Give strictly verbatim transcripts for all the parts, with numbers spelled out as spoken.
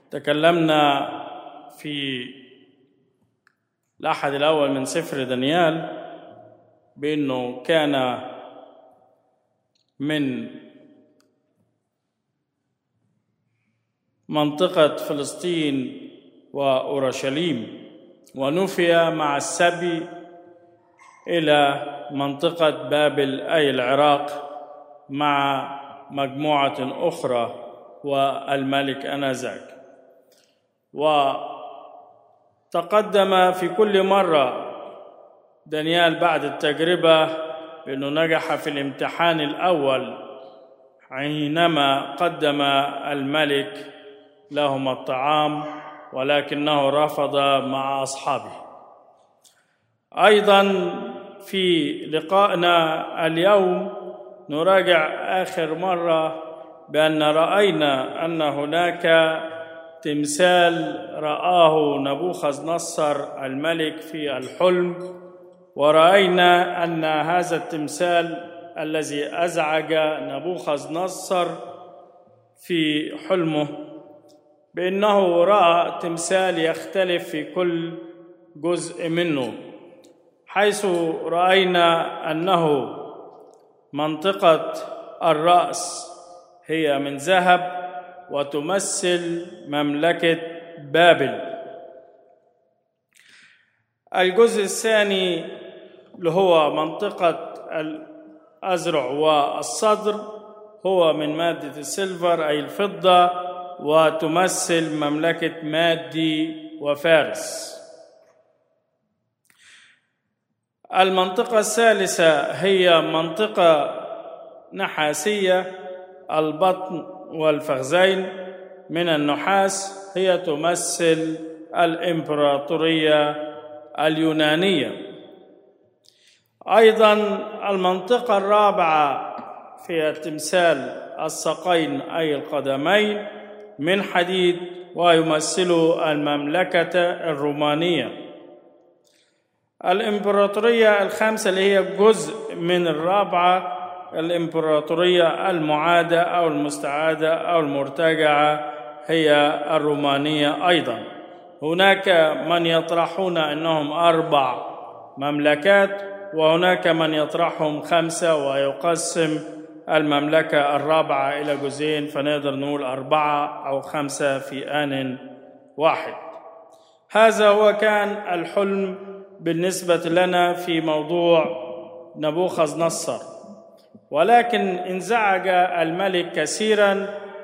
تكلمنا في الأحد الأول من سفر دانيال بأنه كان من منطقة فلسطين وأورشليم، ونفي مع السبي إلى منطقة بابل أي العراق مع مجموعة أخرى والملك آنذاك. وتقدم في كل مرة دانيال بعد التجربة بأنه نجح في الامتحان الأول حينما قدم الملك لهم الطعام، ولكنه رفض مع أصحابه. أيضا في لقائنا اليوم نراجع آخر مرة بأن رأينا أن هناك تمثال رآه نبوخذ نصر الملك في الحلم، ورأينا أن هذا التمثال الذي أزعج نبوخذ نصر في حلمه بأنه رأى تمثال يختلف في كل جزء منه، حيث رأينا أنه منطقة الرأس هي من ذهب وتمثل مملكة بابل. الجزء الثاني اللي هو منطقة الأذرع والصدر هو من مادة السيلفر أي الفضة، وتمثل مملكة مادي وفارس. المنطقة الثالثة هي منطقة نحاسية، البطن والفخذين من النحاس، هي تمثل الإمبراطورية اليونانية. أيضا المنطقة الرابعة فيها تمثال الساقين أي القدمين من حديد، ويمثل المملكة الرومانية. الإمبراطورية الخامسة اللي هي جزء من الرابعة الإمبراطورية المعادة أو المستعادة أو المرتجعة هي الرومانية. أيضا هناك من يطرحون أنهم أربع مملكات، وهناك من يطرحهم خمسة ويقسم المملكة الرابعة إلى جزئين، فنقدر نقول أربعة أو خمسة في آن واحد. هذا هو كان الحلم بالنسبة لنا في موضوع نبوخذ نصر، ولكن انزعج الملك كثيرا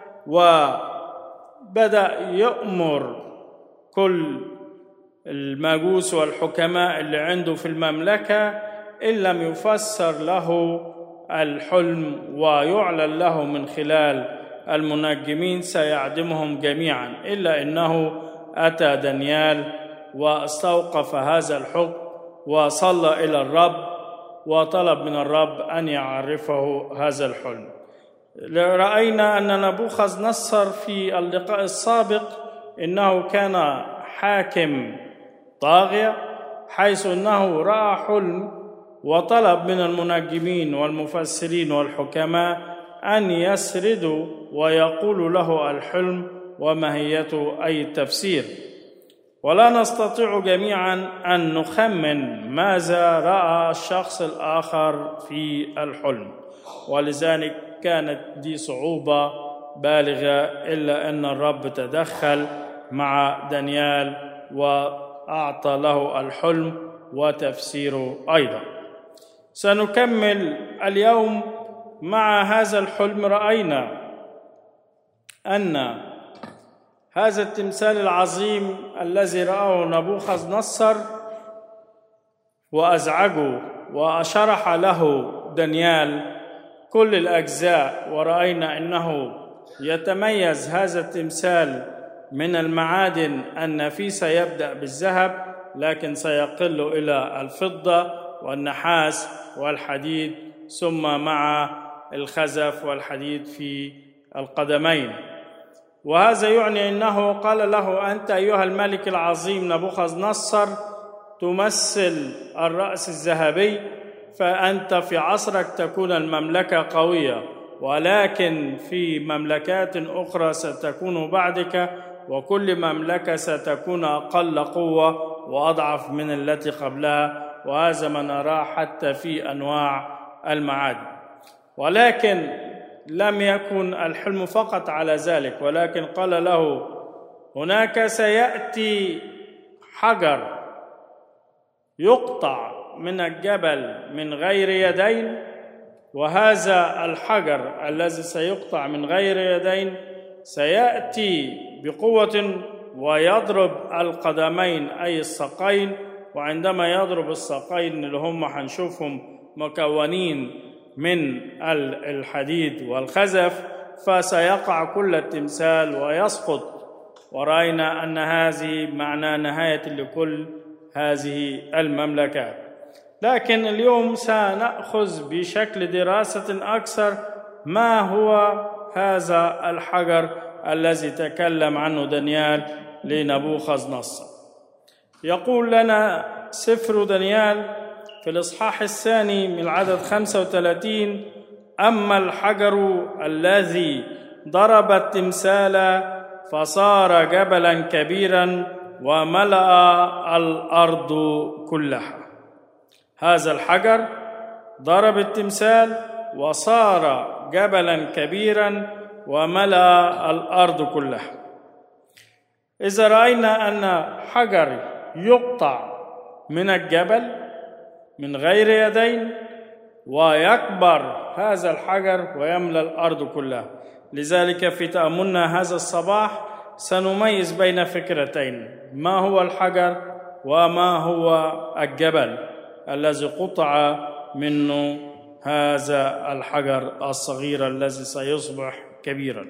وبدأ يأمر كل المجوس والحكماء اللي عنده في المملكة إن لم يفسر له الحلم ويعلن له من خلال المنجمين سيعدمهم جميعا، إلا أنه أتى دانيال واستوقف هذا الحكم وصلى إلى الرب وطلب من الرب أن يعرفه هذا الحلم. رأينا أن نبوخذ نصر في اللقاء السابق إنه كان حاكم طاغية، حيث أنه رأى حلم وطلب من المنجمين والمفسرين والحكماء أن يسردوا ويقولوا له الحلم وماهيته أي التفسير، ولا نستطيع جميعا أن نخمن ماذا رأى الشخص الآخر في الحلم، ولذلك كانت دي صعوبة بالغة، إلا أن الرب تدخل مع دانيال وأعطى له الحلم وتفسيره أيضا. سنكمل اليوم مع هذا الحلم. رأينا أن هذا التمثال العظيم الذي رآه نبوخذ نصر وأزعجه وشرح له دانيال كل الأجزاء، ورأينا أنه يتميز هذا التمثال من المعادن النفيسة، يبدأ بالذهب لكن سيقل إلى الفضة والنحاس والحديد، ثم مع الخزف والحديد في القدمين. وهذا يعني أنه قال له: أنت أيها الملك العظيم نبوخذ نصر تمثل الرأس الذهبي، فأنت في عصرك تكون المملكة قوية، ولكن في مملكات أخرى ستكون بعدك وكل مملكة ستكون أقل قوة وأضعف من التي قبلها، وهذا ما نراه حتى في أنواع المعادن. ولكن لم يكن الحلم فقط على ذلك، ولكن قال له هناك سيأتي حجر يقطع من الجبل من غير يدين، وهذا الحجر الذي سيقطع من غير يدين سيأتي بقوة ويضرب القدمين أي الساقين، وعندما يضرب الساقين اللي هم هنشوفهم مكونين من الحديد والخزف، فسيقع كل التمثال ويسقط. ورأينا أن هذه معنى نهاية لكل هذه المملكات. لكن اليوم سنأخذ بشكل دراسة أكثر ما هو هذا الحجر الذي تكلم عنه دانيال لنبوخذ نصر. يقول لنا سفر دانيال في الإصحاح الثاني من العدد خمسة وثلاثين: أما الحجر الذي ضرب التمثال فصار جبلا كبيرا وملأ الأرض كلها. هذا الحجر ضرب التمثال وصار جبلا كبيرا وملأ الأرض كلها. إذا رأينا أن حجر يقطع من الجبل من غير يدين ويكبر هذا الحجر ويملأ الأرض كلها، لذلك في تأملنا هذا الصباح سنميز بين فكرتين: ما هو الحجر وما هو الجبل الذي قطع منه هذا الحجر الصغير الذي سيصبح كبيرا.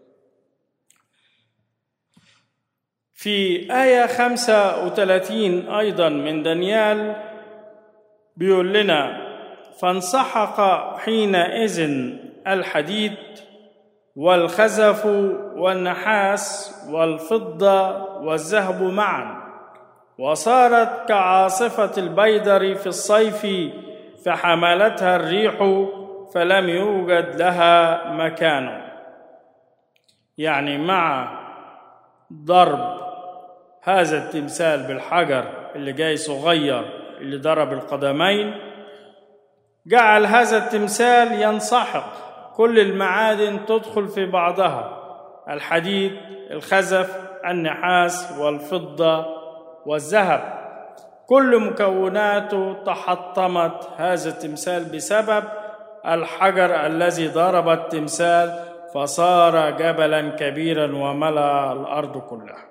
في آية خمسة وثلاثين أيضا من دانيال بيقول لنا: فانسحق حينئذ الحديد والخزف والنحاس والفضة والذهب معا، وصارت كعاصفة البيدر في الصيف، فحملتها الريح فلم يوجد لها مكان. يعني مع ضرب هذا التمثال بالحجر اللي جاي صغير اللي ضرب القدمين، جعل هذا التمثال ينسحق، كل المعادن تدخل في بعضها: الحديد، الخزف، النحاس، والفضة، والذهب. كل مكوناته تحطمت هذا التمثال بسبب الحجر الذي ضرب التمثال فصار جبلا كبيرا وملأ الأرض كلها.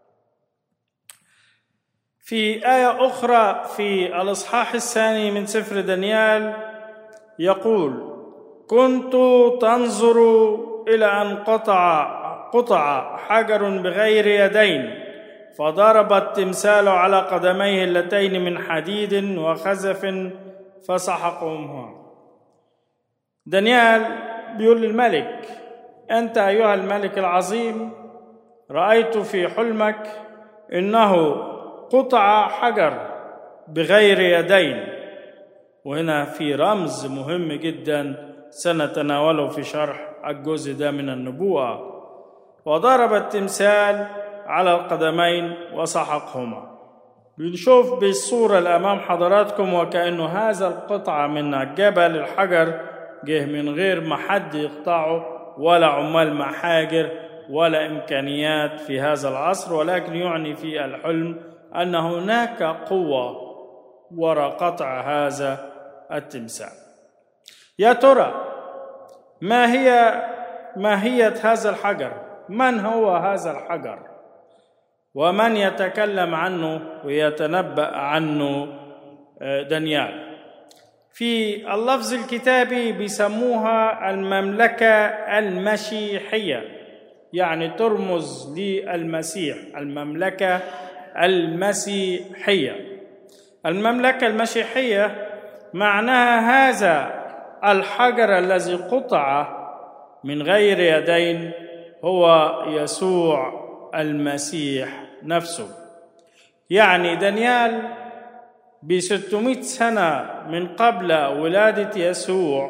في آية أخرى في الإصحاح الثاني من سفر دانيال يقول: كنت تنظر إلى أن قطع قطع حجر بغير يدين، فضرب التمثال على قدميه اللتين من حديد وخزف فسحقهما. دانيال بيقول للملك: أنت أيها الملك العظيم، رأيت في حلمك إنه قطع حجر بغير يدين. وهنا في رمز مهم جدا سنتناوله في شرح الجزء ده من النبوة: وضرب التمثال على القدمين وسحقهما. بنشوف بالصورة اللي أمام حضراتكم وكأنه هذا القطعة من الجبل الحجر جه من غير ما حد يقطعه، ولا عمال محاجر ولا إمكانيات في هذا العصر، ولكن يعني في الحلم أن هناك قوة وراء قطع هذا التمثال. يا ترى ما هي ماهية هذا الحجر؟ من هو هذا الحجر؟ ومن يتكلم عنه ويتنبأ عنه دانيال؟ في اللفظ الكتابي بيسموها المملكة المسيحية، يعني ترمز للمسيح، المملكة المسيحية. المملكة المسيحية معناها هذا الحجر الذي قطع من غير يدين هو يسوع المسيح نفسه. يعني دانيال بستمائة سنة من قبل ولادة يسوع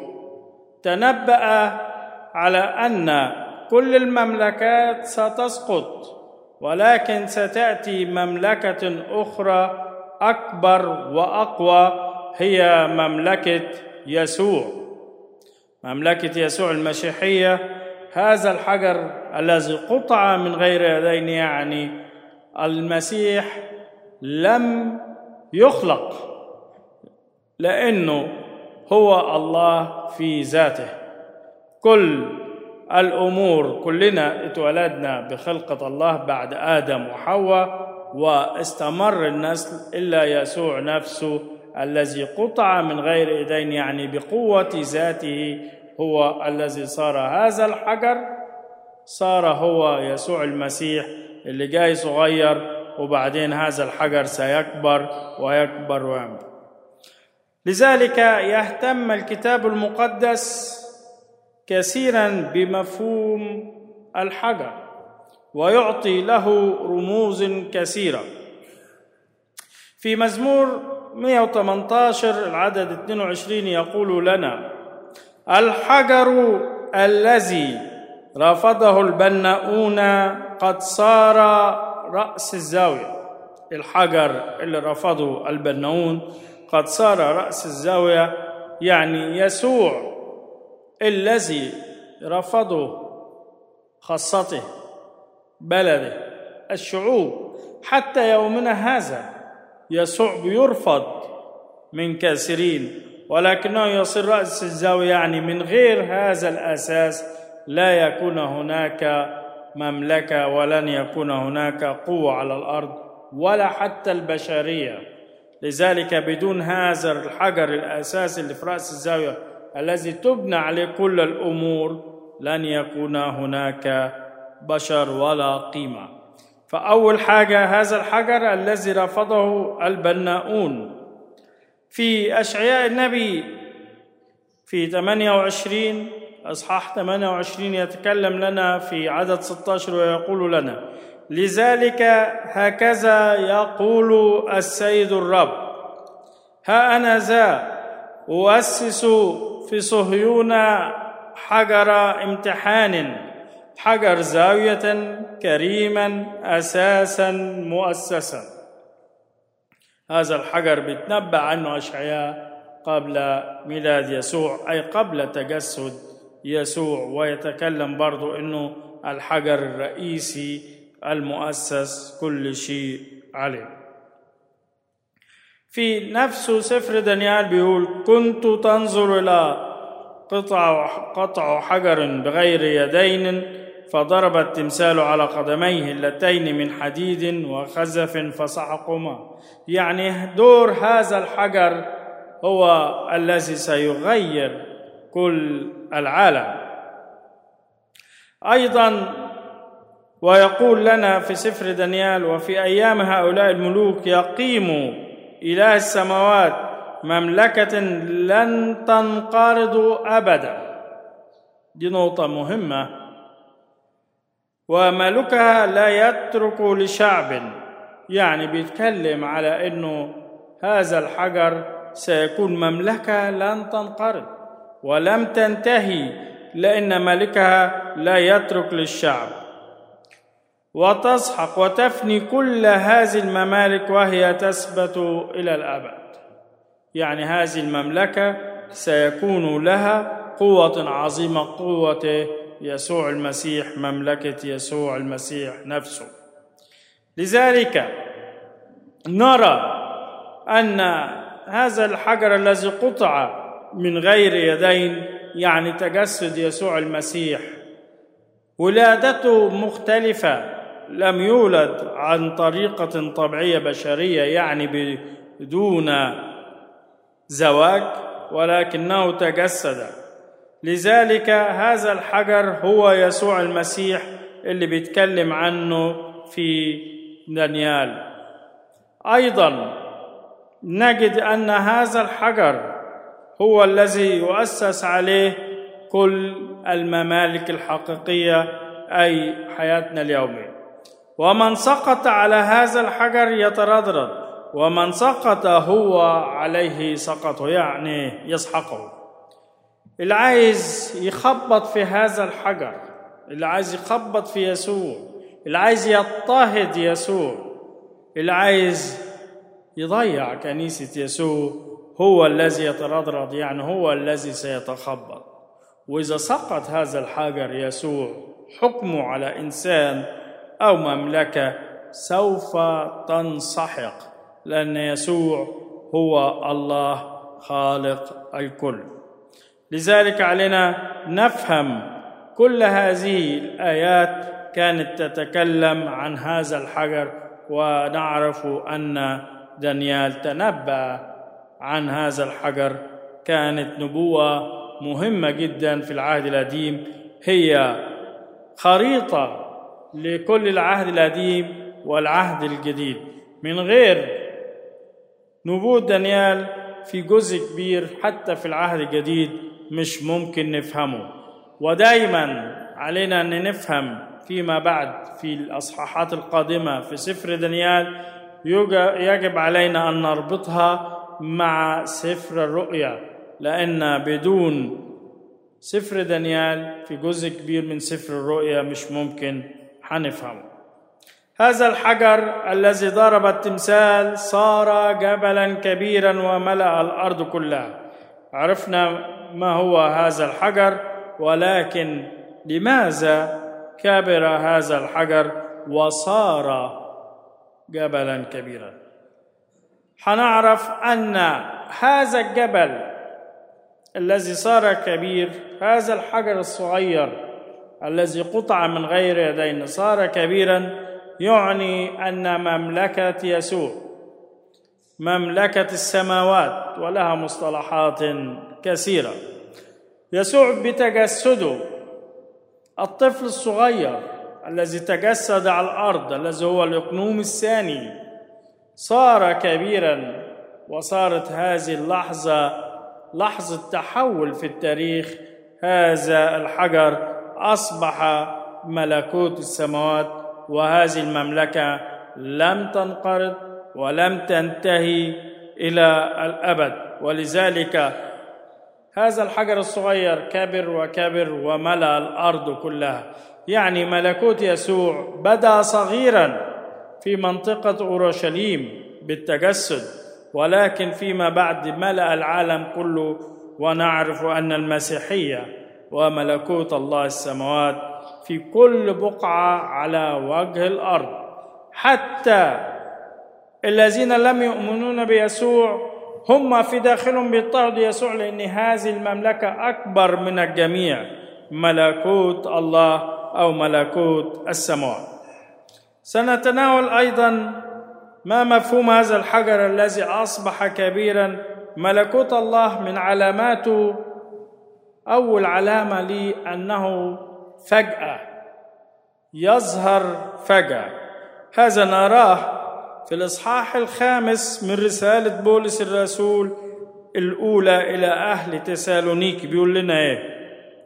تنبأ على أن كل المملكات ستسقط ولكن ستأتي مملكة أخرى أكبر وأقوى، هي مملكة يسوع، مملكة يسوع المسيحية. هذا الحجر الذي قطع من غير يدين، يعني المسيح لم يخلق، لأنه هو الله في ذاته. كل الأمور، كلنا اتولدنا بخلقة الله بعد آدم وحواء، واستمر النسل إلا يسوع نفسه الذي قطع من غير يدين، يعني بقوة ذاته هو الذي صار هذا الحجر، صار هو يسوع المسيح اللي جاي صغير، وبعدين هذا الحجر سيكبر ويكبر ويكبر. لذلك يهتم الكتاب المقدس كثيرا بمفهوم الحجر ويعطي له رموز كثيرة. في مزمور مئة وثمانية عشر العدد اثنين وعشرين يقول لنا: الحجر الذي رفضه البناؤون قد صار رأس الزاوية. الحجر اللي رفضه البناؤون قد صار رأس الزاوية، يعني يسوع الذي رفضه خاصته، بلده، الشعوب، حتى يومنا هذا يسوع بيرفض من كثيرين، ولكنه يصير رأس الزاوية، يعني من غير هذا الأساس لا يكون هناك مملكة، ولن يكون هناك قوة على الأرض ولا حتى البشرية. لذلك بدون هذا الحجر الأساسي اللي في رأس الزاوية الذي تبنى عليه كل الأمور لن يكون هناك بشر ولا قيمة. فأول حاجة هذا الحجر الذي رفضه البناؤون. في أشعياء النبي في ثمانية وعشرين أصحاح ثمانية وعشرين يتكلم لنا في عدد ستة عشر ويقول لنا: لذلك هكذا يقول السيد الرب: ها أنا ذا أؤسس في صهيون حجر امتحان، حجر زاوية كريما أساسا مؤسسا. هذا الحجر بيتنبأ عنه أشعياء قبل ميلاد يسوع، أي قبل تجسد يسوع، ويتكلم برضو أنه الحجر الرئيسي المؤسس كل شيء عليه. في نفس سفر دانيال بيقول: كنت تنظر إلى قطع قطع حجر بغير يدين، فضرب التمثال على قدميه اللتين من حديد وخزف فسحقهما. يعني دور هذا الحجر هو الذي سيغير كل العالم. أيضا ويقول لنا في سفر دانيال: وفي أيام هؤلاء الملوك يقيم إله السماوات مملكة لن تنقرض أبدا. دي نقطة مهمة. وملكها لا يترك لشعب، يعني بيتكلم على أنه هذا الحجر سيكون مملكة لن تنقرض ولم تنتهي، لأن ملكها لا يترك للشعب، وتسحق وتفني كل هذه الممالك وهي تثبت إلى الأبد. يعني هذه المملكة سيكون لها قوة عظيمة، قوة يسوع المسيح، مملكة يسوع المسيح نفسه. لذلك نرى أن هذا الحجر الذي قطع من غير يدين، يعني تجسد يسوع المسيح، ولادته مختلفة، لم يولد عن طريقة طبيعية بشرية، يعني بدون زواج، ولكنه تجسد. لذلك هذا الحجر هو يسوع المسيح اللي بيتكلم عنه في دانيال. أيضا نجد أن هذا الحجر هو الذي يؤسس عليه كل الممالك الحقيقية، أي حياتنا اليومية. ومن سقط على هذا الحجر يتردد، ومن سقط هو عليه سقط، يعني يسحقه. اللي عايز يخبط في هذا الحجر، اللي عايز يخبط في يسوع، اللي عايز يضطهد يسوع، اللي عايز يضيع كنيسة يسوع، هو الذي يترضرض، يعني هو الذي سيتخبط. وإذا سقط هذا الحجر يسوع حكمه على إنسان أو مملكة سوف تنسحق، لأن يسوع هو الله خالق الكل. لذلك علينا نفهم كل هذه الآيات كانت تتكلم عن هذا الحجر، ونعرف أن دانيال تنبأ عن هذا الحجر. كانت نبوة مهمة جدا في العهد القديم، هي خريطة لكل العهد القديم والعهد الجديد. من غير نبوة دانيال في جزء كبير حتى في العهد الجديد مش ممكن نفهمه. ودايما علينا أن نفهم فيما بعد في الأصحاحات القادمة في سفر دانيال، يجب علينا أن نربطها مع سفر الرؤيا، لأن بدون سفر دانيال في جزء كبير من سفر الرؤيا مش ممكن هنفهمه. هذا الحجر الذي ضرب التمثال صار جبلا كبيرا وملأ الأرض كلها. عرفنا ما هو هذا الحجر، ولكن لماذا كبر هذا الحجر وصار جبلا كبيرا؟ هنعرف أن هذا الجبل الذي صار كبير، هذا الحجر الصغير الذي قطع من غير يدين صار كبيرا، يعني أن مملكة يسوع، مملكة السماوات، ولها مصطلحات كثيرة. يسوع بتجسده الطفل الصغير الذي تجسد على الأرض، الذي هو الإقنوم الثاني، صار كبيرا. وصارت هذه اللحظة لحظة تحول في التاريخ. هذا الحجر أصبح ملكوت السماوات، وهذه المملكة لم تنقرض ولم تنتهي إلى الأبد. ولذلك هذا الحجر الصغير كبر وكبر وملأ الأرض كلها. يعني ملكوت يسوع بدأ صغيرا في منطقة أورشليم بالتجسد، ولكن فيما بعد ملأ العالم كله. ونعرف أن المسيحية وملكوت الله السماوات في كل بقعة على وجه الأرض. حتى الذين لم يؤمنون بيسوع هم في داخلهم بيضطهدوا يسوع، لأن هذه المملكة أكبر من الجميع، ملكوت الله أو ملكوت السماوات. سنتناول أيضا ما مفهوم هذا الحجر الذي أصبح كبيرا. ملكوت الله من علاماته، أول علامة لي أنه فجأة يظهر فجأة. هذا نراه في الإصحاح الخامس من رسالة بولس الرسول الأولى إلى أهل تسالونيك. بيقول لنا إيه؟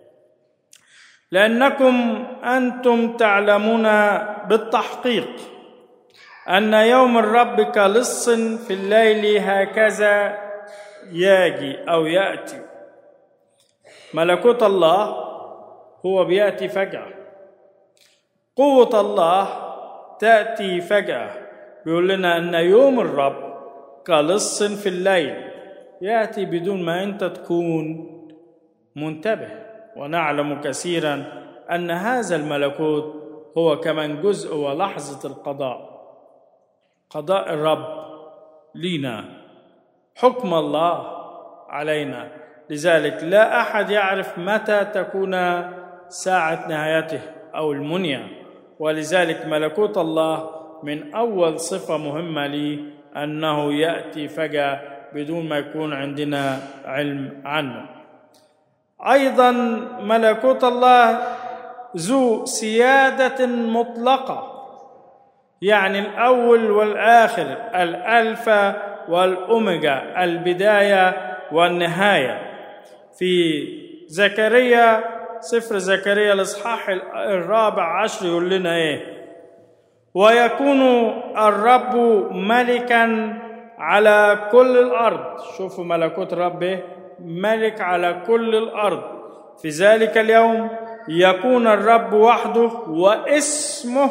لأنكم أنتم تعلمون بالتحقيق أن يوم الرب كلص في الليل هكذا يجي أو يأتي. ملكوت الله هو بيأتي فجأة، قوة الله تأتي فجأة. بيقول لنا أن يوم الرب كلص في الليل، يأتي بدون ما أنت تكون منتبه. ونعلم كثيرا أن هذا الملكوت هو كمان جزء ولحظة القضاء، قضاء الرب لينا، حكم الله علينا. لذلك لا أحد يعرف متى تكون ساعة نهايته أو المنية. ولذلك ملكوت الله من أول صفة مهمة لي أنه يأتي فجأة بدون ما يكون عندنا علم عنه. أيضا ملكوت الله ذو سيادة مطلقة، يعني الأول والآخر، الألفا والأوميجا، البداية والنهاية. في زكريا، سفر زكريا الإصحاح الرابع عشر يقول لنا إيه؟ ويكون الرب ملكا على كل الأرض. شوفوا ملكوت الرب، ملك على كل الأرض. في ذلك اليوم يكون الرب وحده واسمه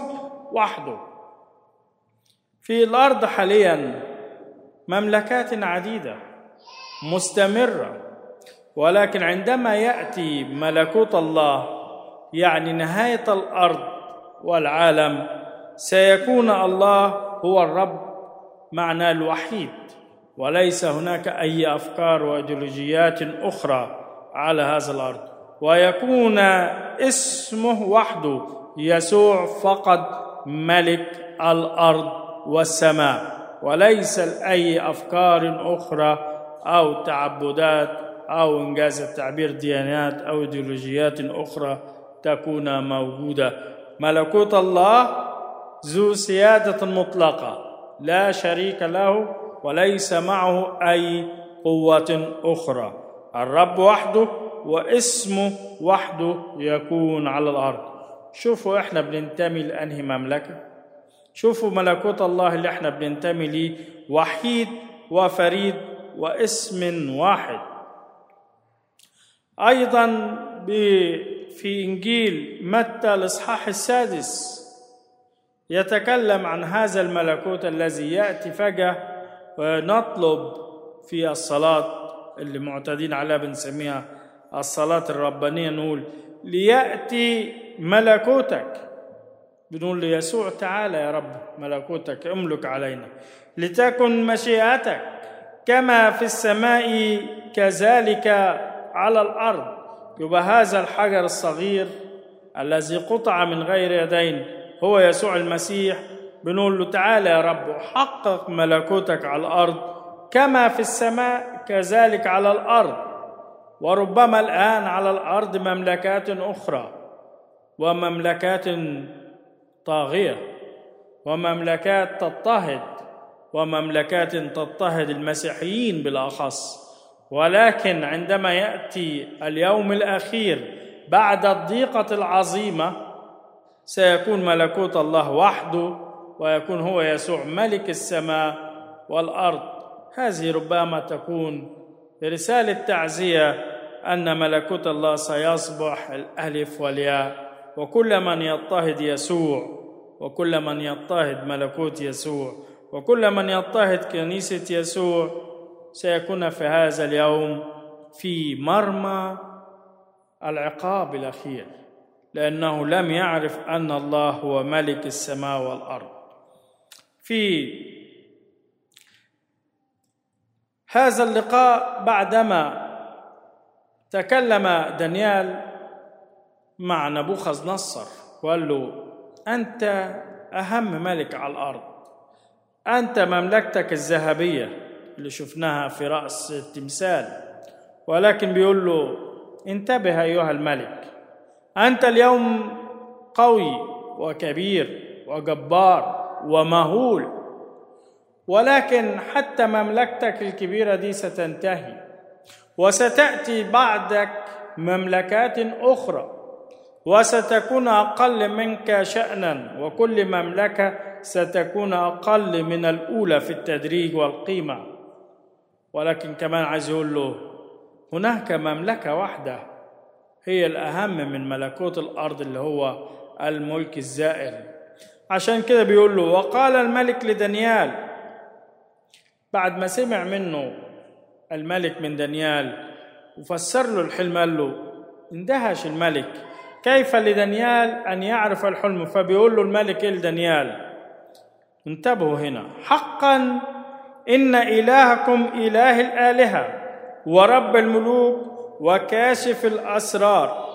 وحده. في الأرض حاليا مملكات عديدة مستمرة، ولكن عندما يأتي ملكوت الله يعني نهاية الأرض والعالم، سيكون الله هو الرب معناه الوحيد، وليس هناك أي أفكار وإيديولوجيات أخرى على هذا الأرض، ويكون اسمه وحده يسوع فقط ملك الأرض والسماء، وليس لأي أفكار أخرى أو تعبدات أو إنجاز التعبير ديانات أو إيديولوجيات أخرى تكون موجودة. ملكوت الله ذو سيادة مطلقة لا شريك له وليس معه أي قوة أخرى. الرب وحده واسمه وحده يكون على الأرض. شوفوا إحنا بننتمي لأنهي مملكة؟ شوفوا ملكوت الله اللي إحنا بننتمي ليه وحيد وفريد واسم واحد. أيضا في إنجيل متى الإصحاح السادس يتكلم عن هذا الملكوت الذي يأتي فجأة، ونطلب في الصلاة اللي معتادين عليها بنسميها الصلاة الربانية، نقول ليأتي ملكوتك، بنقول ليسوع تعالى يا رب ملكوتك املك علينا، لتكن مشيئتك كما في السماء كذلك على الأرض. يبقى هذا الحجر الصغير الذي قطع من غير يدين هو يسوع المسيح، بنقول له تعالى يا رب حقق ملكوتك على الأرض كما في السماء كذلك على الأرض. وربما الآن على الأرض مملكات أخرى ومملكات طاغية ومملكات تضطهد ومملكات تضطهد المسيحيين بالأخص، ولكن عندما يأتي اليوم الأخير بعد الضيقة العظيمة سيكون ملكوت الله وحده، ويكون هو يسوع ملك السماء والأرض. هذه ربما تكون رسالة تعزية أن ملكوت الله سيصبح الألف والياء، وكل من يضطهد يسوع وكل من يضطهد ملكوت يسوع وكل من يضطهد كنيسة يسوع سيكون في هذا اليوم في مرمى العقاب الأخير، لأنه لم يعرف أن الله هو ملك السماء والأرض. في هذا اللقاء بعدما تكلم دانيال مع نبوخذ نصر وقال له أنت أهم ملك على الأرض، أنت مملكتك الذهبية اللي شفناها في رأس التمثال، ولكن بيقول له انتبه أيها الملك، أنت اليوم قوي وكبير وجبار ومهول، ولكن حتى مملكتك الكبيرة دي ستنتهي وستأتي بعدك مملكات أخرى وستكون أقل منك شأنا، وكل مملكة ستكون أقل من الأولى في التدريج والقيمة. ولكن كمان عايز يقول له هناك مملكة واحدة هي الأهم من ملكوت الأرض اللي هو الملك الزائل. عشان كده بيقول له وقال الملك لدانيال، بعد ما سمع منه الملك من دانيال وفسر له الحلم قال له اندهش الملك كيف لدانيال أن يعرف الحلم. فبيقول له الملك لدانيال انتبهوا هنا، حقا إن إلهكم إله الآلهة ورب الملوك وكاشف الأسرار.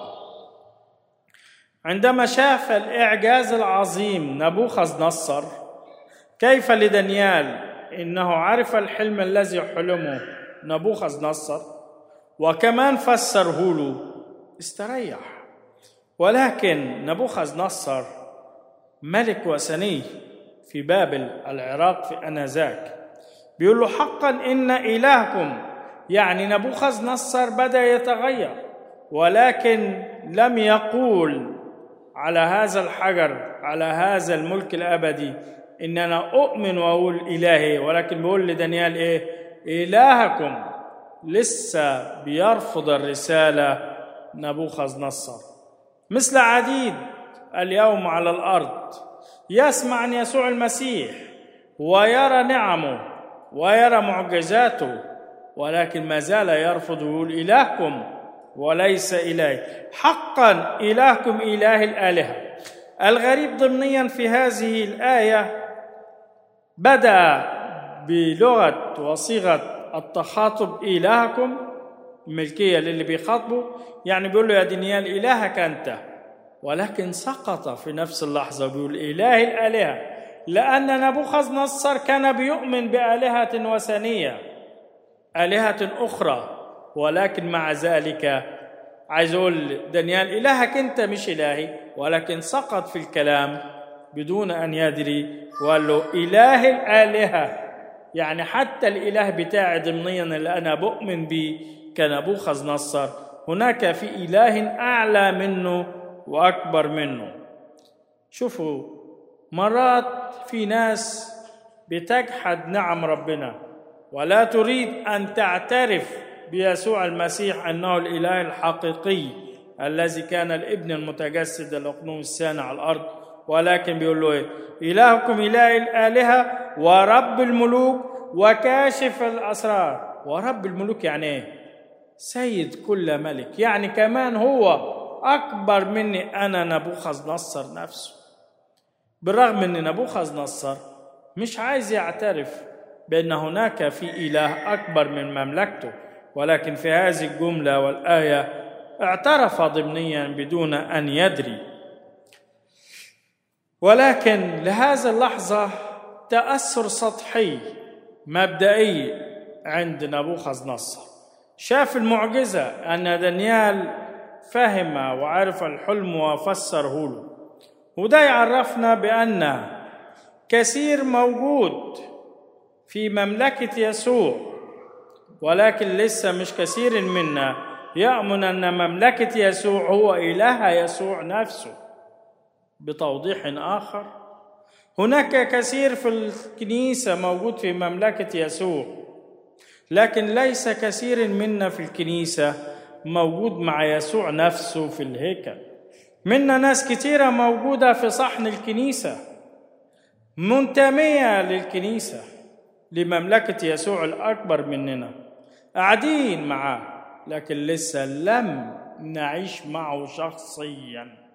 عندما شاف الإعجاز العظيم نبوخذ نصر، كيف لدانيال إنه عرف الحلم الذي حلمه نبوخذ نصر وكمان فسره له، استريح. ولكن نبوخذ نصر ملك وثني في بابل العراق في آنذاك، بيقول له حقا إن إلهكم، يعني نبوخذ نصر بدأ يتغير، ولكن لم يقول على هذا الحجر على هذا الملك الأبدي إن أنا أؤمن وأقول إلهي، ولكن بيقول لدانيال إيه؟ إلهكم. لسه بيرفض الرسالة نبوخذ نصر، مثل عديد اليوم على الأرض يسمع عن يسوع المسيح ويرى نعمه ويرى معجزاته، ولكن ما زال يرفض ويقول إلهكم وليس إلهي. حقا إلهكم إله الآلهة. الغريب ضمنيا في هذه الآية بدأ بلغة وصيغة التخاطب إلهكم، ملكية للي بيخاطبه، يعني بيقول له يا دانيال إلهك أنت، ولكن سقط في نفس اللحظة بيقول إله الآلهة، لأن نبوخذ نصر كان بيؤمن بآلهة وثنية، آلهة أخرى، ولكن مع ذلك عايز أقول دانيال إلهك أنت مش إلهي، ولكن سقط في الكلام بدون أن يدري وقال له إله الآلهة، يعني حتى الإله بتاعي ضمنيا اللي أنا بؤمن به كنبوخذ نصر هناك في إله أعلى منه وأكبر منه. شوفوا مرات في ناس بتجحد نعم ربنا ولا تريد أن تعترف بيسوع المسيح أنه الإله الحقيقي الذي كان الابن المتجسد الأقنوم الثاني على الأرض، ولكن بيقول له إيه؟ إلهكم إله الآلهة ورب الملوك وكاشف الأسرار. ورب الملوك يعني إيه؟ سيد كل ملك، يعني كمان هو أكبر مني أنا نبوخذ نصر نفسه، بالرغم أن نبوخذ نصر مش عايز يعترف بأن هناك في إله أكبر من مملكته، ولكن في هذه الجملة والآية اعترف ضمنيا بدون أن يدري. ولكن لهذه اللحظة تأثر سطحي مبدئي عند نبوخذ نصر، شاف المعجزة أن دانيال فهم وعرف الحلم وفسره له، وده يعرفنا بأن كثير موجود في مملكة يسوع، ولكن لسه مش كثير منا يؤمن أن مملكة يسوع هو إله يسوع نفسه. بتوضيح آخر، هناك كثير في الكنيسة موجود في مملكة يسوع، لكن ليس كثير منا في الكنيسة موجود مع يسوع نفسه في الهيكل. منا ناس كثيرة موجودة في صحن الكنيسة منتمية للكنيسة لمملكة يسوع الأكبر مننا، قاعدين معاه لكن لسه لم نعيش معه شخصيا.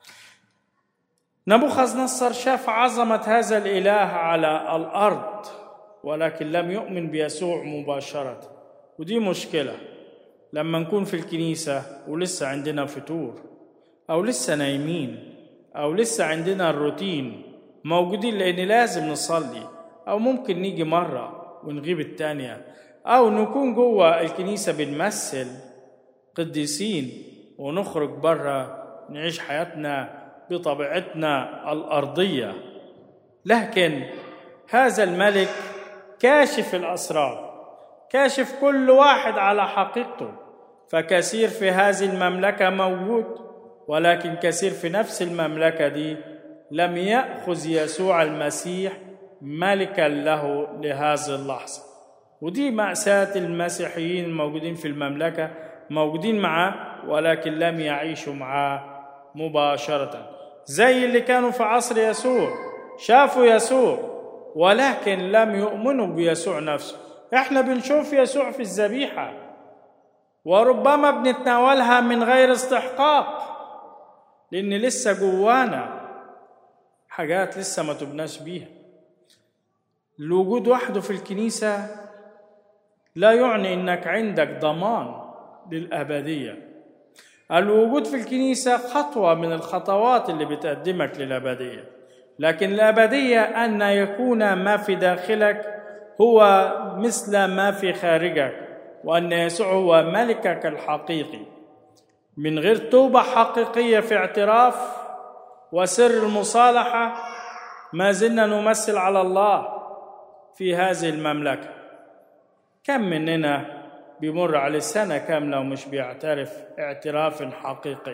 نبوخذ نصر شاف عظمة هذا الإله على الأرض ولكن لم يؤمن بيسوع مباشرة، ودي مشكلة لما نكون في الكنيسة ولسه عندنا فطور أو لسه نايمين أو لسه عندنا الروتين موجودين، لأن لازم نصلي أو ممكن نيجي مرة ونغيب التانية، أو نكون جوه الكنيسة بنمثل قديسين ونخرج برا نعيش حياتنا بطبيعتنا الأرضية. لكن هذا الملك كاشف الأسرار، كاشف كل واحد على حقيقته، فكثير في هذه المملكة موجود، ولكن كثير في نفس المملكة دي لم يأخذ يسوع المسيح ملكا له لهذه اللحظة. ودي مأساة المسيحيين الموجودين في المملكة، موجودين معاه ولكن لم يعيشوا معاه مباشرة، زي اللي كانوا في عصر يسوع شافوا يسوع ولكن لم يؤمنوا بيسوع نفسه. احنا بنشوف يسوع في الذبيحة وربما بنتناولها من غير استحقاق، لأن لسه جوانا حاجات لسه ما تبناش بيها. الوجود وحده في الكنيسة لا يعني إنك عندك ضمان للأبدية. الوجود في الكنيسة خطوة من الخطوات اللي بتقدمك للأبدية، لكن الأبدية أن يكون ما في داخلك هو مثل ما في خارجك، وأن يسوع هو ملكك الحقيقي. من غير توبة حقيقية في اعتراف وسر المصالحة ما زلنا نمثل على الله في هذه المملكة. كم مننا بيمر على سنة كاملة ومش بيعترف اعتراف حقيقي؟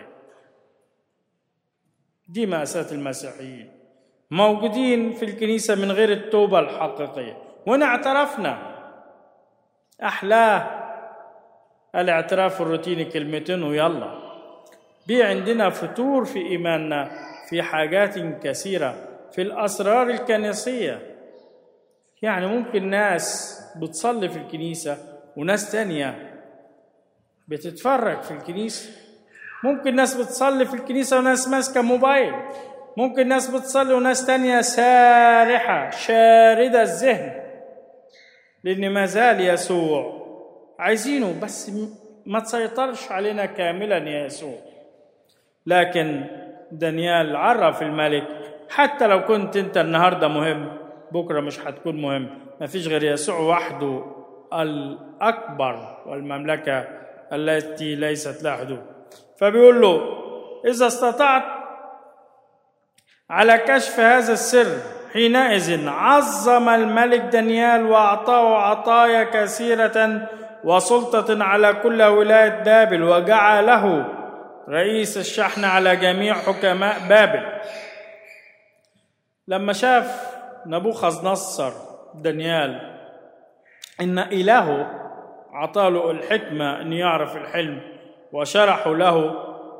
دي مأساة المسيحيين، موجودين في الكنيسة من غير التوبة الحقيقية. وإن اعترفنا أحلاه الاعتراف الروتيني، كلمتين ويلا. بي عندنا فتور في إيماننا في حاجات كثيرة في الأسرار الكنسية. يعني ممكن ناس بتصلي في الكنيسة وناس تانية بتتفرج في الكنيسة. ممكن ناس بتصلي في الكنيسة وناس ماسكة موبايل. ممكن ناس بتصلي وناس تانية سارحة شاردة الذهن، لأن ما زال يسوع عايزينه، بس ما تسيطرش علينا كاملا يا يسوع. لكن دانيال عرف الملك حتى لو كنت انت النهاردة مهم، بكرة مش هتكون مهم. ما فيش غير يسوع وحده الأكبر والمملكة التي ليست لها حدود. فبيقول له إذا استطعت على كشف هذا السر. حينئذ عظم الملك دانيال وأعطاه عطايا كثيرة وسلطة على كل ولاية بابل، وجعله رئيس الشحن على جميع حكماء بابل. لما شاف نبوخذ نصر دانيال إن إلهه عطاله الحكمة أن يعرف الحلم وشرحه له،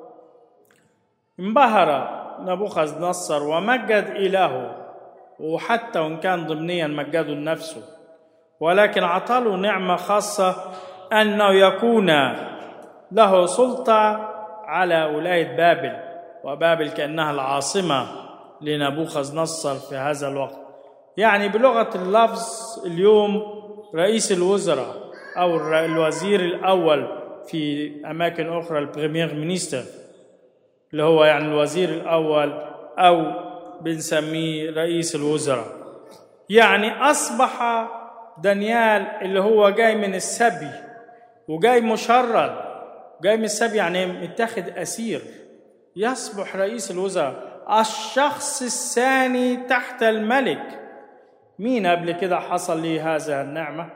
انبهر نبوخذ نصر ومجد إلهه، وحتى وإن كان ضمنيا مجده لنفسه، ولكن عطاله نعمة خاصة أنه يكون له سلطة على ولاية بابل، وبابل كأنها العاصمة لنبوخذ نصر في هذا الوقت. يعني بلغة اللفظ اليوم رئيس الوزراء أو الوزير الأول في أماكن أخرى البريمير مينيستر، اللي هو يعني الوزير الأول أو بنسميه رئيس الوزراء. يعني أصبح دانيال اللي هو جاي من السبي وجاي مشرد، جاي من السبي يعني متاخد أسير، يصبح رئيس الوزراء، الشخص الثاني تحت الملك. مين قبل كده حصل لي هذا النعمة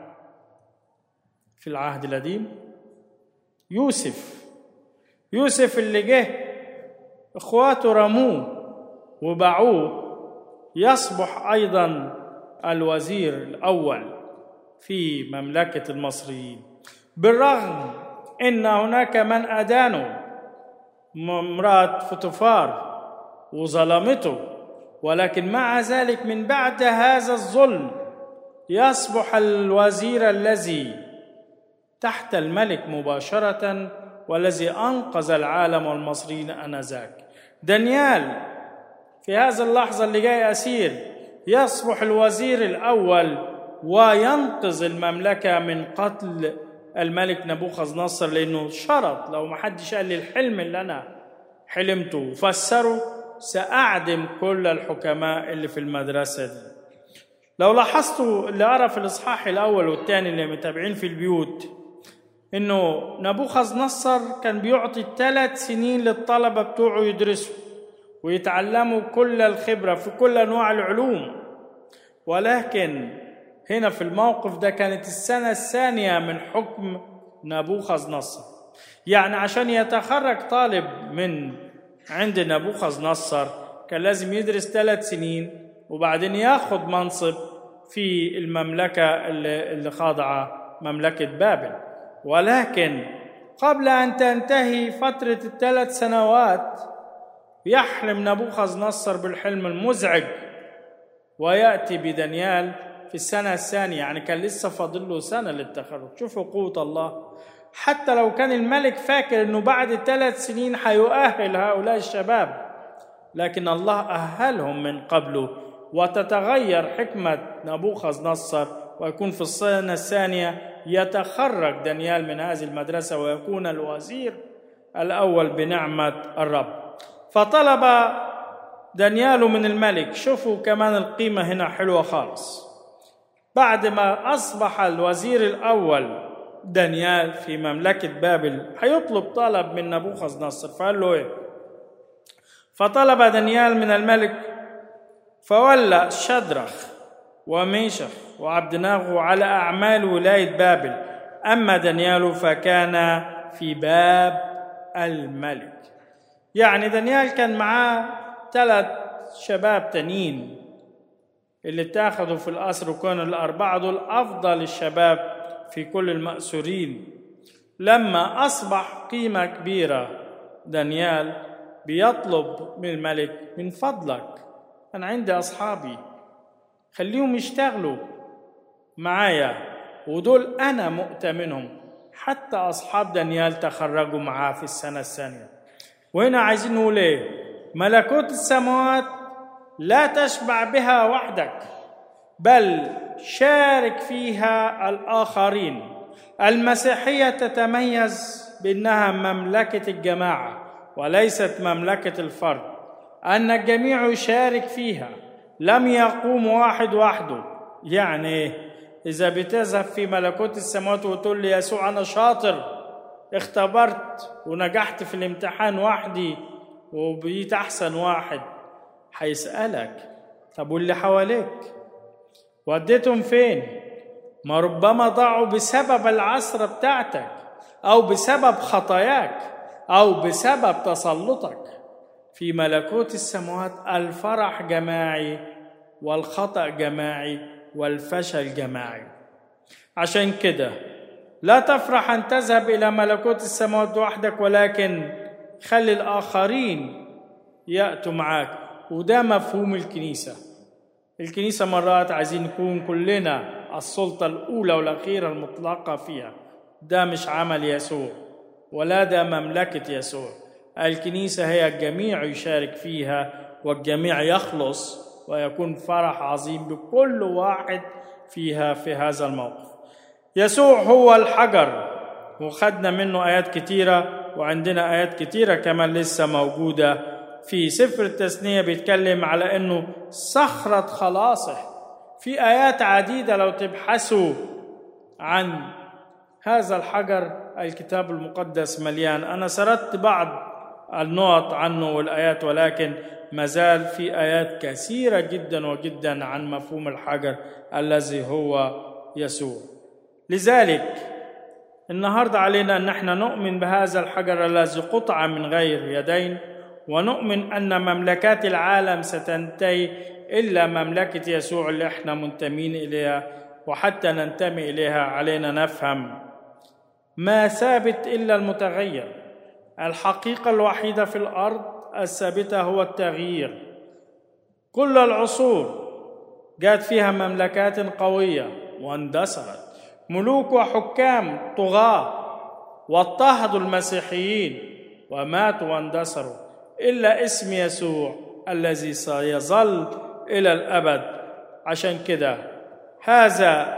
في العهد القديم؟ يوسف. يوسف اللي جه اخواته رموه وباعوه، يصبح أيضا الوزير الأول في مملكة المصريين، بالرغم إن هناك من أدانه، امرأة فوتيفار وظلمته، ولكن مع ذلك من بعد هذا الظلم يصبح الوزير الذي تحت الملك مباشرة والذي أنقذ العالم والمصريين آنذاك. دانيال في هذا اللحظة اللي جاي أسير يصبح الوزير الأول وينقذ المملكة من قتل الملك نبوخذ نصر، لأنه شرط لو ما حدش قال لي الحلم اللي أنا حلمته وفسره سأعدم كل الحكماء اللي في المدرسة دي. لو لاحظتوا اللي أرى في الإصحاح الأول والثاني اللي متابعين في البيوت، إنه نبوخذ نصر كان بيعطي ثلاث سنين للطلبة بتوعه يدرسوا ويتعلموا كل الخبرة في كل أنواع العلوم، ولكن هنا في الموقف ده كانت السنة الثانية من حكم نبوخذ نصر. يعني عشان يتخرج طالب من عند نبوخذ نصر كان لازم يدرس ثلاث سنين وبعدين ياخد منصب في المملكة اللي خاضعة مملكة بابل. ولكن قبل أن تنتهي فترة الثلاث سنوات يحلم نبوخذ نصر بالحلم المزعج، ويأتي بدانيال في السنة الثانية، يعني كان لسه فاضل له سنة للتخرج. شوفوا قوة الله، حتى لو كان الملك فاكر أنه بعد ثلاث سنين حيؤهل هؤلاء الشباب، لكن الله أهلهم من قبله، وتتغير حكمة نبوخذ نصر ويكون في السنة الثانية يتخرج دانيال من هذه المدرسة ويكون الوزير الأول بنعمة الرب. فطلب دانيال من الملك، شوفوا كمان القيمة هنا حلوة خالص، بعد ما أصبح الوزير الأول دانيال في مملكة بابل هيطلب طلب من نبوخذ نصر، فقال له إيه؟ فطلب دانيال من الملك فولى شدرخ وميشخ وعبدناغو على أعمال ولاية بابل، أما دانيال فكان في باب الملك. يعني دانيال كان معاه ثلاث شباب تانيين اللي اتاخذوا في الأسر، وكانوا الأربعة دول أفضل الشباب في كل المأسورين. لما أصبح قيمة كبيرة دانيال بيطلب من الملك من فضلك أنا عندي أصحابي خليهم يشتغلوا معايا، ودول أنا مؤتمنهم. حتى أصحاب دانيال تخرجوا معاه في السنة الثانية. وهنا عايزين نقول إيه؟ ملكوت السماوات لا تشبع بها وحدك، بل شارك فيها الآخرين. المسيحية تتميز بأنها مملكة الجماعة وليست مملكة الفرد، أن الجميع يشارك فيها، لم يقوم واحد وحده. يعني إذا بتذهب في ملكوت السماوات وتقول لي يسوع أنا شاطر، اختبرت ونجحت في الامتحان وحدي وبقيت أحسن واحد، هيسألك طب واللي حواليك وديتهم فين؟ ما ربما ضاعوا بسبب العثرة بتاعتك، أو بسبب خطاياك، أو بسبب تسلطك. في ملكوت السماوات الفرح جماعي، والخطأ جماعي، والفشل جماعي. عشان كده لا تفرح أن تذهب إلى ملكوت السماوات وحدك، ولكن خلي الآخرين يأتوا معاك. وده مفهوم الكنيسة. الكنيسة مرات عايزين نكون كلنا السلطة الأولى والأخيرة المطلقة فيها. ده مش عمل يسوع، ولا ده مملكة يسوع. الكنيسة هي الجميع يشارك فيها، والجميع يخلص، ويكون فرح عظيم بكل واحد فيها في هذا الموقف. يسوع هو الحجر، وخدنا منه آيات كتيرة، وعندنا آيات كتيرة كمان لسه موجودة في سفر التثنية بيتكلم على أنه صخرة خلاصه. في آيات عديدة لو تبحثوا عن هذا الحجر الكتاب المقدس مليان. أنا سردت بعض النقط عنه والآيات، ولكن مازال في آيات كثيرة جدا وجدا عن مفهوم الحجر الذي هو يسوع. لذلك النهاردة علينا أن نحن نؤمن بهذا الحجر الذي قطع من غير يدين، ونؤمن أن مملكات العالم ستنتهي إلا مملكة يسوع اللي احنا منتمين إليها. وحتى ننتمي إليها علينا نفهم ما ثابت إلا المتغير. الحقيقة الوحيدة في الأرض الثابتة هو التغيير. كل العصور جاءت فيها مملكات قوية واندثرت، ملوك وحكام طغاة واضطهدوا المسيحيين وماتوا واندثروا، إلا اسم يسوع الذي سيظل إلى الأبد. عشان كده هذا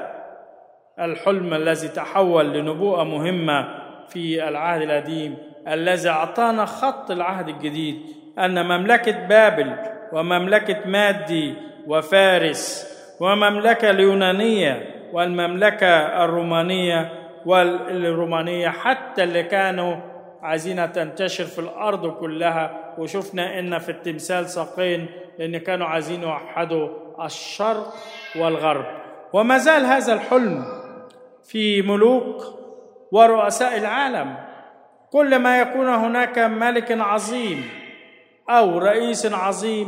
الحلم الذي تحول لنبوءة مهمة في العهد القديم، الذي أعطانا خط العهد الجديد، أن مملكة بابل ومملكة مادي وفارس ومملكة اليونانية والمملكة الرومانية والرومانية حتى اللي كانوا عايزين تنتشر في الأرض كلها. وشفنا إن في التمثال ساقين لأن كانوا عايزين يوحدوا الشرق والغرب. وما زال هذا الحلم في ملوك ورؤساء العالم. كل ما يكون هناك ملك عظيم أو رئيس عظيم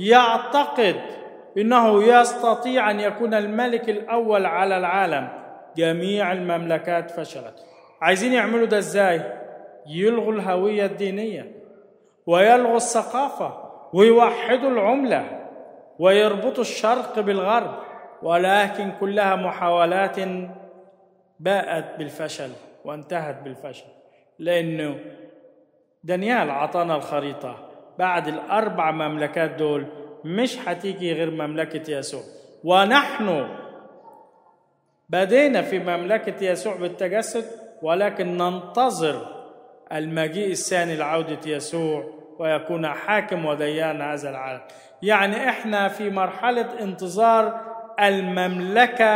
يعتقد إنه يستطيع أن يكون الملك الأول على العالم. جميع المملكات فشلت. عايزين يعملوا ده إزاي؟ يلغوا الهوية الدينية ويلغوا الثقافة ويوحدوا العملة ويربطوا الشرق بالغرب، ولكن كلها محاولات باءت بالفشل وانتهت بالفشل. لأنه دانيال عطانا الخريطة. بعد الأربع مملكات دول مش هتيجي غير مملكة يسوع، ونحن بدينا في مملكة يسوع بالتجسد، ولكن ننتظر المجيء الثاني لعودة يسوع ويكون حاكم وديان هذا العالم. يعني احنا في مرحلة انتظار المملكة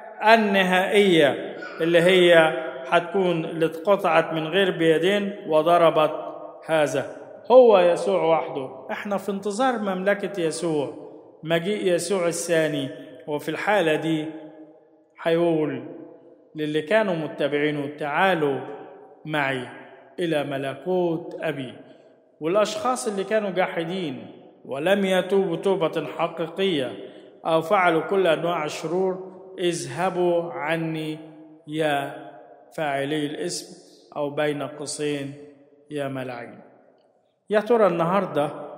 النهائية اللي هي هتكون اللي اتقطعت من غير بيدين وضربت هذا هو يسوع وحده. احنا في انتظار مملكة يسوع، مجيء يسوع الثاني. وفي الحالة دي هيقول للي كانوا متبعينه تعالوا معي إلى ملكوت أبي. والأشخاص اللي كانوا جاحدين ولم يتوبوا توبة حقيقية أو فعلوا كل أنواع الشرور، اذهبوا عني يا فاعلي الاسم، أو بين قوسين يا ملاعين. يا ترى النهاردة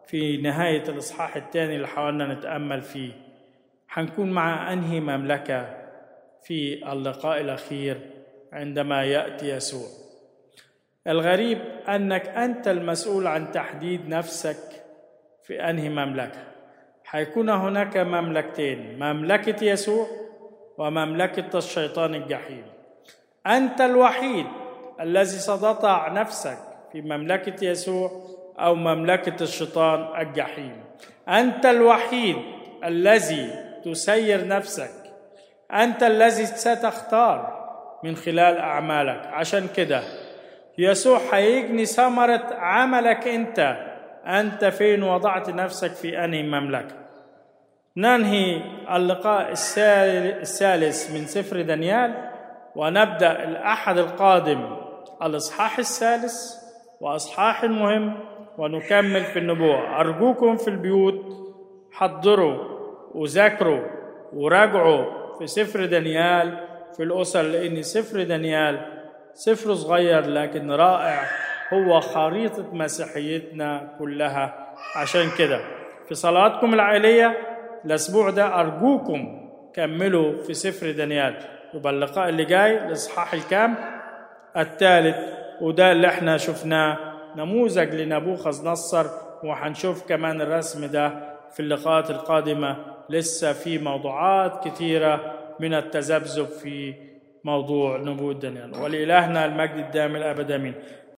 في نهاية الإصحاح الثاني اللي حاولنا نتأمل فيه. حنكون مع أنهي مملكة في اللقاء الأخير عندما يأتي يسوع. الغريب أنك أنت المسؤول عن تحديد نفسك في أنهي مملكة. حيكون هناك مملكتين، مملكة يسوع ومملكة الشيطان الجحيم. أنت الوحيد الذي ستضع نفسك في مملكة يسوع أو مملكة الشيطان الجحيم. أنت الوحيد الذي تسير نفسك، أنت الذي ستختار من خلال أعمالك. عشان كده يسوع هيجني ثمرة عملك أنت. أنت فين وضعت نفسك في أنهي مملكة؟ ننهي اللقاء الثالث من سفر دانيال ونبدأ الأحد القادم الإصحاح الثالث وإصحاح مهم، ونكمل في النبوة. أرجوكم في البيوت حضروا وذاكروا وراجعوا في سفر دانيال في الأسر، لأن سفر دانيال سفر صغير لكن رائع، هو خريطة مسيحيتنا كلها. عشان كده في صلاتكم العائلية الأسبوع ده أرجوكم كملوا في سفر دانيال. يبقى اللقاء اللي جاي الإصحاح الكام؟ الثالث، وده اللي احنا شفناه نموذج لنبوخذ نصر، وحنشوف كمان الرسم ده في اللقاءات القادمة. لسه في موضوعات كثيرة من التذبذب في موضوع نبوة دانيال. ولإلهنا المجد الدائم الأبد آمين.